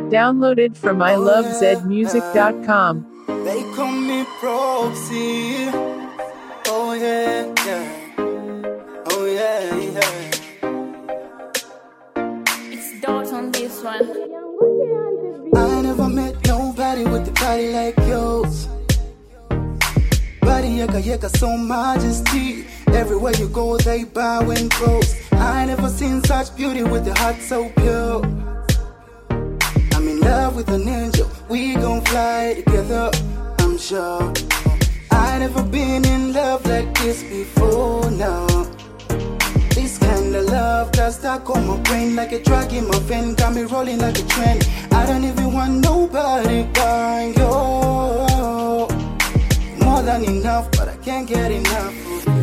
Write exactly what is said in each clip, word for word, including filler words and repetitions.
Downloaded from I love zed music dot com. They call me Proxy. Oh yeah, yeah. Oh yeah, yeah. It's Dot on this one. I never met nobody with a body like yours. Body yaka yaka, so majesty. Everywhere you go, they bow and pose. I never seen such beauty with a heart so pure. I'm in love with an angel. We gon' fly together, I'm sure. I never been in love like this before, no. This kind of love got stuck on my brain like a drug in my vein, got me rolling like a train. I don't even want nobody but you. More than enough, but I can't get enough of you.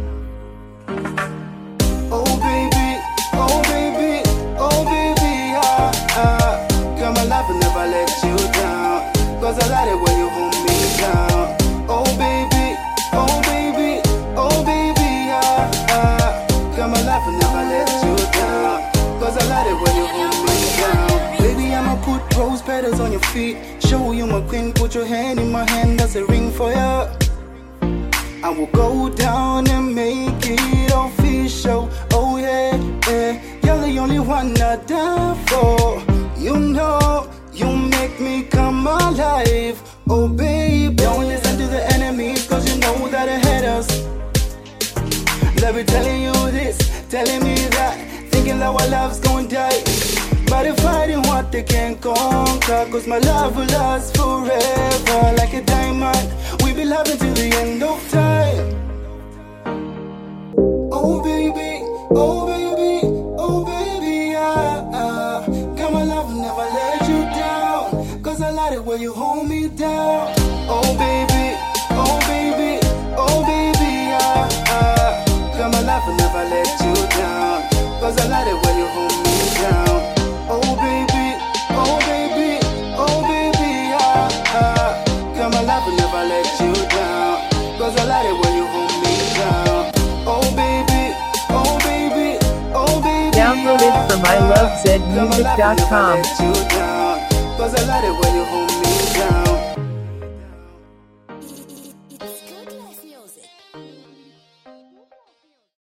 Oh baby, oh baby, oh baby, ah, ah. Girl, my life will never let you down, cause I like it when you hold me down. Oh baby, oh baby, oh baby, ah, ah. Girl, my life will never let you down, cause I like it when you hold me down. Baby, I'ma put rose petals on your feet, show you my queen, put your hand in my hand, that's a ring for you. I will go down and make it official. Oh yeah, yeah. You're the only one I die for. You know, you make me come alive. Oh babe, don't listen to the enemies, cause you know that I hate us. Love be telling you this, telling me that, thinking that our love's gonna die. But if fighting what they can't conquer, cause my love will last forever. Like a diamond, we be loving till the end of time. Oh baby, oh baby, oh baby, ah, ah. Girl, my love will never let you down, cause I like it when you hold me down. Oh baby, oh baby, oh baby, ah, ah. Girl, my love will never let you down, cause I like it when you hold me down. Oh baby, oh baby, oh baby, ah, ah. Girl, my love will never let you down, cause I like it when you hold me down. Oh baby, oh baby, oh baby. Downloaded from I love zed music dot com. Cause I like it when you hold me